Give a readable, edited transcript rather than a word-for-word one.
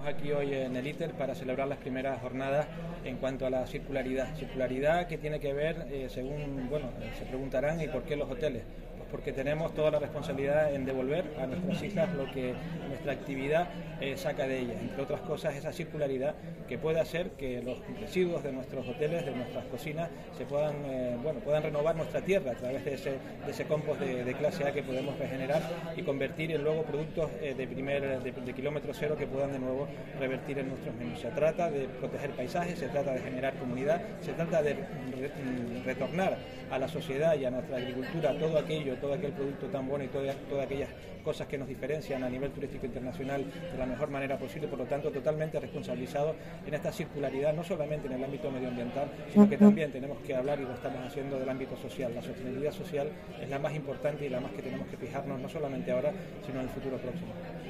Aquí hoy en el ITER para celebrar las primeras jornadas en cuanto a la circularidad. Circularidad que tiene que ver, se preguntarán, ¿y por qué los hoteles? Pues porque tenemos toda la responsabilidad en devolver a nuestras islas lo que nuestra actividad saca de ellas. Entre otras cosas, esa circularidad que puede hacer que los residuos de nuestros hoteles, de nuestras cocinas, se puedan renovar nuestra tierra a través de ese compost de clase A que podemos regenerar y convertir en luego productos de kilómetro cero que puedan de nuevo revertir en nuestros menús. Se trata de proteger paisajes, se trata de generar comunidad, se trata de retornar a la sociedad y a nuestra agricultura todo aquel producto tan bueno y todas aquellas cosas que nos diferencian a nivel turístico internacional de la mejor manera posible. Por lo tanto, totalmente responsabilizados en esta circularidad, no solamente en el ámbito medioambiental, sino que también tenemos que hablar, y lo estamos haciendo, del ámbito social. La sostenibilidad social es la más importante y la más que tenemos que fijarnos, no solamente ahora, sino en el futuro próximo.